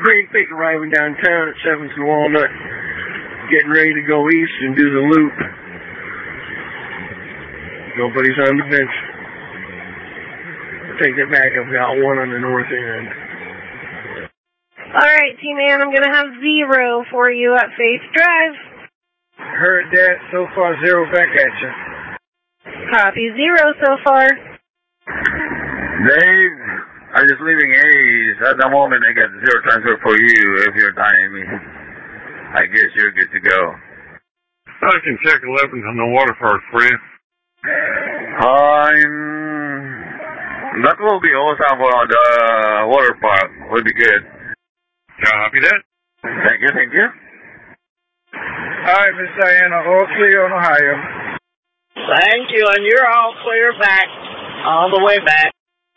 Green Peak arriving downtown at 7th and Walnut. Getting ready to go east and do the loop. Nobody's on the bench. I'll take that back. I've got one on the north end. All right, T-Man, I'm going to have 0 for you at Faith Drive. Heard that. So far, 0 back at you. Copy, 0 so far. Dave, I'm just leaving A's. At the moment, I got 0 transfer for you if you're tying me. I guess you're good to go. I can check 11 on the water park for you. That will be awesome for the water park. Would be good. Copy that. Thank you. All right, Miss Diana, all clear on Ohio. Thank you, and you're all clear back, all the way back.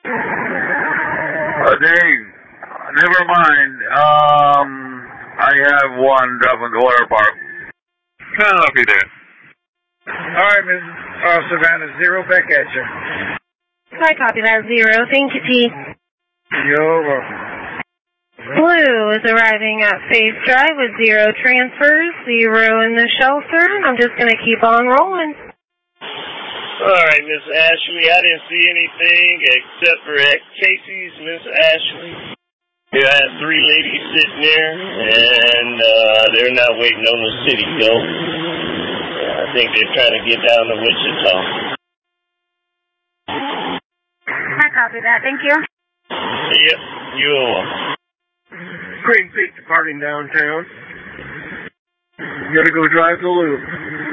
Dave, never mind. I have one drop on the water park. Copy that. All right, Miss Savannah, 0 back at you. I copy that, 0. Thank you, T. You're welcome. Blue is arriving at Faith Drive with 0 transfers, 0 in the shelter. I'm just going to keep on rolling. All right, Miss Ashley, I didn't see anything except for at Casey's, Miss Ashley. You had 3 ladies sitting there, and they're not waiting on the city, though. I think they're trying to get down to Wichita. I copy that. Thank you. Yep, you're welcome. Green Peak departing downtown. Gotta go drive the loop.